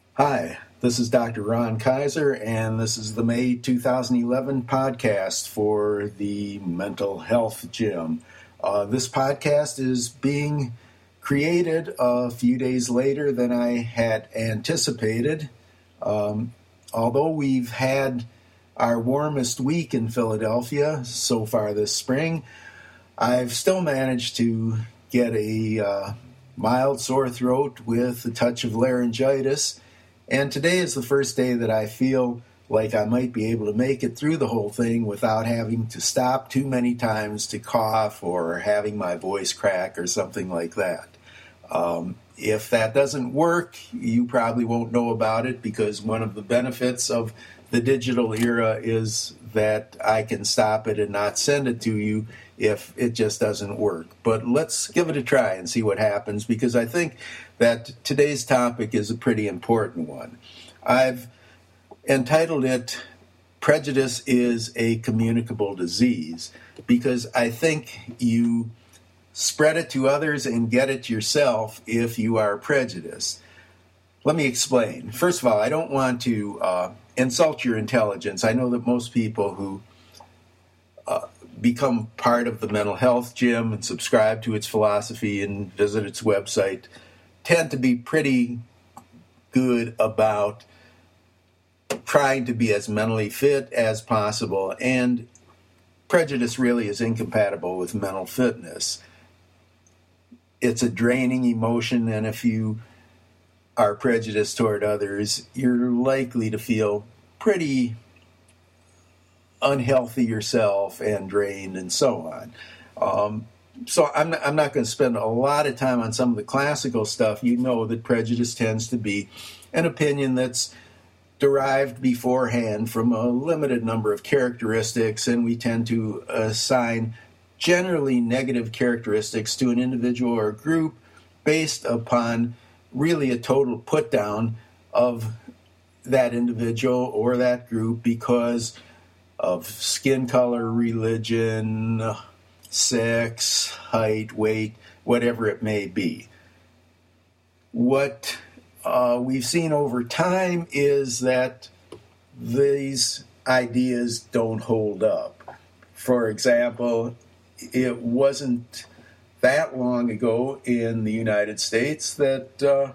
Hi, this is Dr. Ron Kaiser, and this is the May 2011 podcast for the Mental Health Gym. This podcast is being created a few days later than I had anticipated. Although we've had our warmest week in Philadelphia so far this spring, I've still managed to get a mild sore throat with a touch of laryngitis. And today is the first day that I feel like I might be able to make it through the whole thing without having to stop too many times to cough or having my voice crack or something like that. If that doesn't work, you probably won't know about it because one of the benefits of the digital era is that I can stop it and not send it to you if it just doesn't work. But let's give it a try and see what happens, because I think that today's topic is a pretty important one. I've entitled it, Prejudice is a Communicable Disease, because I think you spread it to others and get it yourself if you are prejudiced. Let me explain. First of all, I don't want to insult your intelligence. I know that most people who become part of the Mental Health Gym and subscribe to its philosophy and visit its website tend to be pretty good about trying to be as mentally fit as possible, and prejudice really is incompatible with mental fitness. It's a draining emotion, and if you are prejudiced toward others, you're likely to feel pretty unhealthy yourself and drained and so on. So I'm not going to spend a lot of time on some of the classical stuff. You know that prejudice tends to be an opinion that's derived beforehand from a limited number of characteristics, and we tend to assign generally negative characteristics to an individual or a group based upon really a total put down of that individual or that group because of skin color, religion, sex, height, weight, whatever it may be. What we've seen over time is that these ideas don't hold up. For example, it wasn't that long ago in the United States that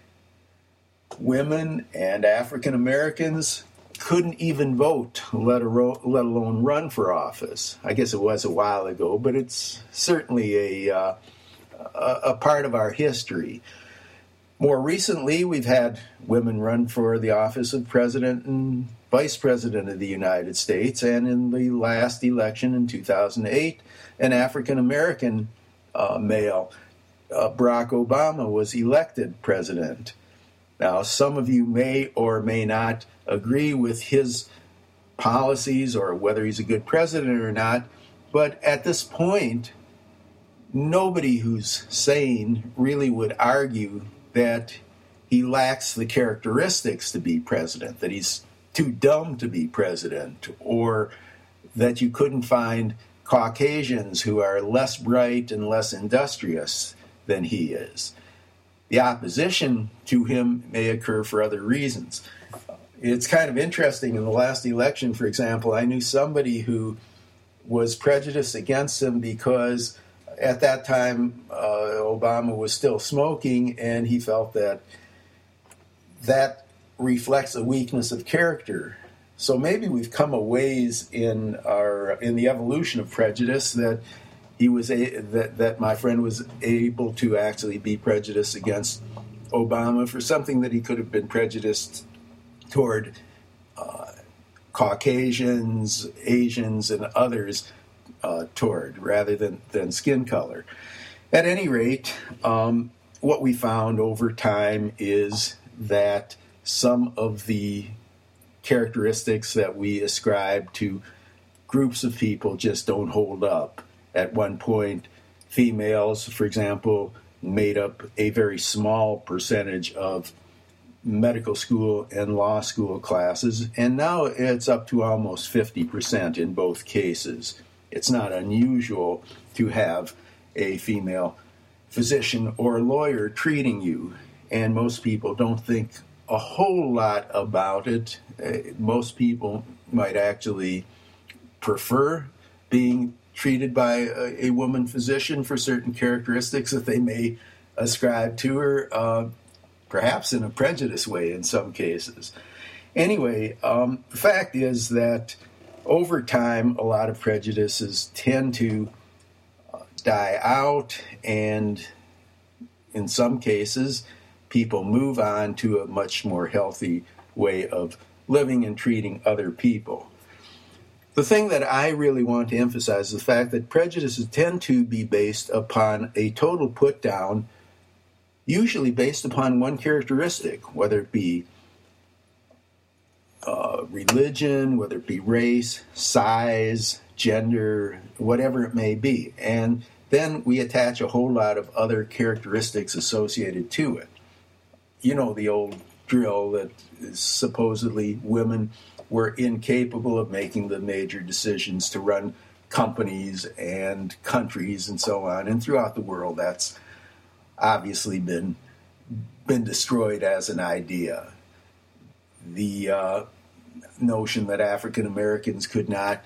women and African Americans couldn't even vote, let alone run for office. I guess it was a while ago, but it's certainly a part of our history. More recently, we've had women run for the office of President and Vice President of the United States, and in the last election in 2008, an African American male, Barack Obama, was elected president. Now, some of you may or may not agree with his policies or whether he's a good president or not, but at this point, nobody who's sane really would argue that he lacks the characteristics to be president, that he's too dumb to be president, or that you couldn't find Caucasians who are less bright and less industrious than he is. The opposition to him may occur for other reasons. It's kind of interesting. In the last election, for example, I knew somebody who was prejudiced against him because at that time Obama was still smoking, and he felt that that reflects a weakness of character. So maybe we've come a ways in the evolution of prejudice that that my friend was able to actually be prejudiced against Obama for something that he could have been prejudiced toward Caucasians, Asians, and others toward, rather than skin color. At any rate, what we found over time is that some of the characteristics that we ascribe to groups of people just don't hold up. At one point, females, for example, made up a very small percentage of medical school and law school classes, and now it's up to almost 50% in both cases. It's not unusual to have a female physician or lawyer treating you, and most people don't think a whole lot about it. Most people might actually prefer being treated by a woman physician for certain characteristics that they may ascribe to her, perhaps in a prejudiced way in some cases. Anyway, the fact is that over time, a lot of prejudices tend to die out, and in some cases, people move on to a much more healthy way of living and treating other people. The thing that I really want to emphasize is the fact that prejudices tend to be based upon a total put down, usually based upon one characteristic, whether it be religion, whether it be race, size, gender, whatever it may be. And then we attach a whole lot of other characteristics associated to it. You know the old drill that supposedly women were incapable of making the major decisions to run companies and countries and so on. And throughout the world, that's obviously been destroyed as an idea. The notion that African Americans could not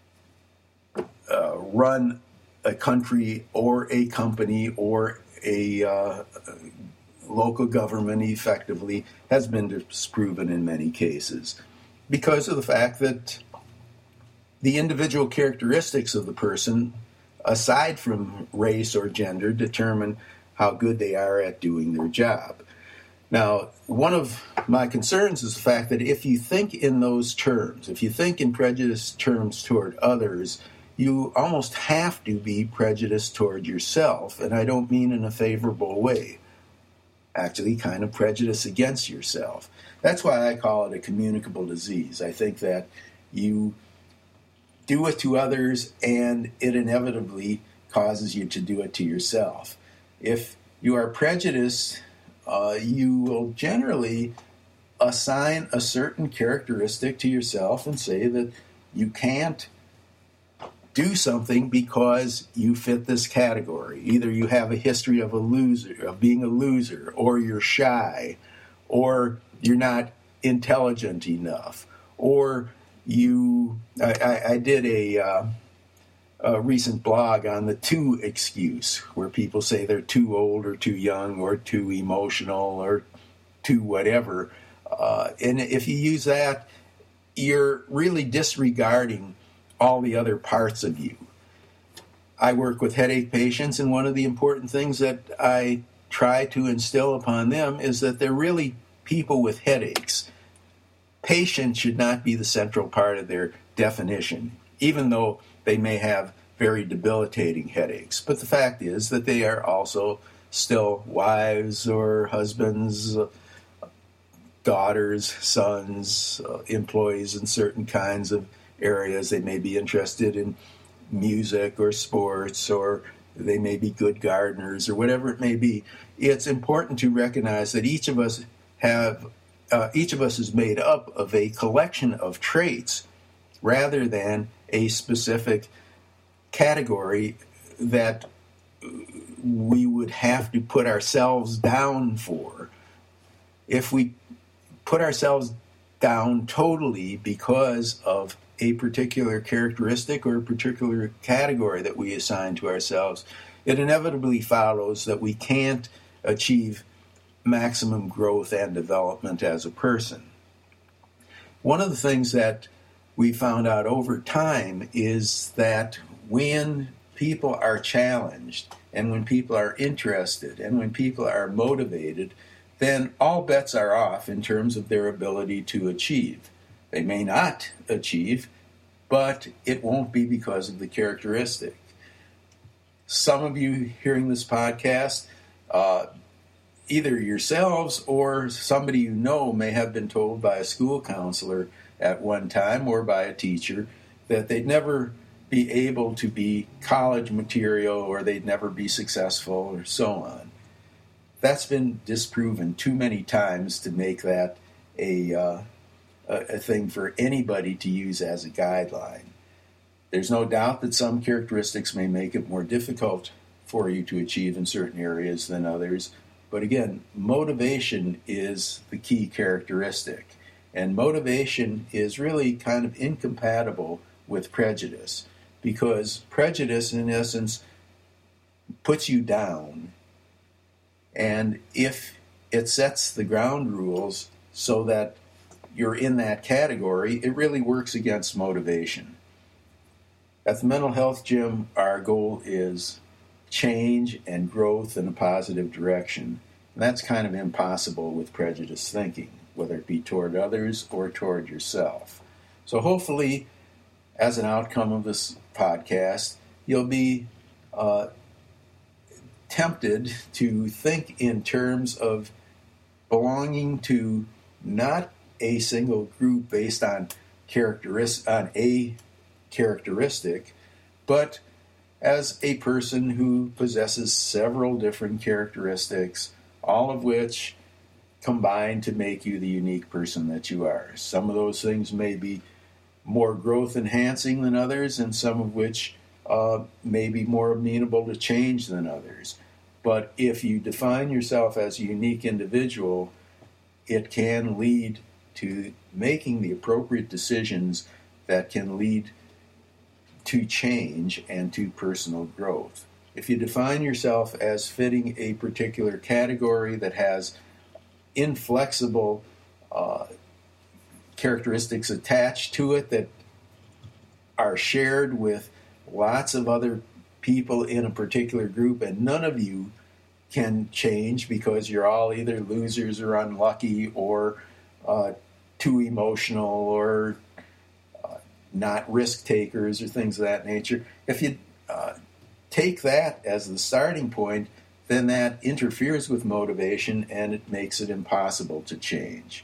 run a country or a company or a local government effectively has been disproven in many cases because of the fact that the individual characteristics of the person, aside from race or gender, determine how good they are at doing their job. Now, one of my concerns is the fact that if you think in those terms, if you think in prejudice terms toward others, you almost have to be prejudiced toward yourself, and I don't mean in a favorable way. Actually, kind of prejudice against yourself. That's why I call it a communicable disease. I think that you do it to others, and it inevitably causes you to do it to yourself. If you are prejudiced, you will generally assign a certain characteristic to yourself and say that you can't do something because you fit this category. Either you have a history of being a loser, or you're shy, or you're not intelligent enough, or I did a recent blog on the too excuse, where people say they're too old or too young or too emotional or too whatever. And if you use that, you're really disregarding all the other parts of you. I work with headache patients, and one of the important things that I try to instill upon them is that they're really people with headaches. Patients should not be the central part of their definition, even though they may have very debilitating headaches. But the fact is that they are also still wives or husbands, daughters, sons, employees in certain kinds of areas. They may be interested in music or sports, or they may be good gardeners, or whatever it may be. It's important to recognize that each of us is made up of a collection of traits rather than a specific category that we would have to put ourselves down for. If we put ourselves down totally because of a particular characteristic or a particular category that we assign to ourselves, it inevitably follows that we can't achieve maximum growth and development as a person. One of the things that we found out over time is that when people are challenged, and when people are interested, and when people are motivated, then all bets are off in terms of their ability to achieve. They may not achieve, but it won't be because of the characteristic. Some of you hearing this podcast, either yourselves or somebody you know may have been told by a school counselor at one time or by a teacher that they'd never be able to be college material, or they'd never be successful, or so on. That's been disproven too many times to make that a thing for anybody to use as a guideline. There's no doubt that some characteristics may make it more difficult for you to achieve in certain areas than others, But again, motivation is the key characteristic. And motivation is really kind of incompatible with prejudice, because prejudice, in essence, puts you down. And if it sets the ground rules so that you're in that category, it really works against motivation. At the Mental Health Gym, our goal is change and growth in a positive direction. And that's kind of impossible with prejudice thinking, whether it be toward others or toward yourself. So hopefully, as an outcome of this podcast, you'll be tempted to think in terms of belonging to not a single group based on a characteristic, but as a person who possesses several different characteristics, all of which combine to make you the unique person that you are. Some of those things may be more growth enhancing than others, and some of which may be more amenable to change than others. But if you define yourself as a unique individual, it can lead to making the appropriate decisions that can lead to change and to personal growth. If you define yourself as fitting a particular category that has inflexible characteristics attached to it that are shared with lots of other people in a particular group, and none of you can change because you're all either losers or unlucky or too emotional or not risk takers or things of that nature. If you take that as the starting point, then that interferes with motivation and it makes it impossible to change.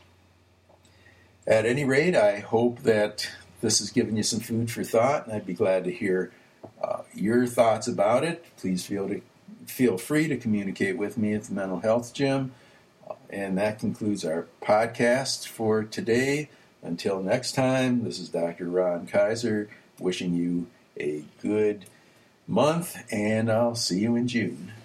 At any rate, I hope that this has given you some food for thought, and I'd be glad to hear your thoughts about it. Please feel free to communicate with me at the Mental Health Gym. And that concludes our podcast for today. Until next time, this is Dr. Ron Kaiser wishing you a good month, and I'll see you in June.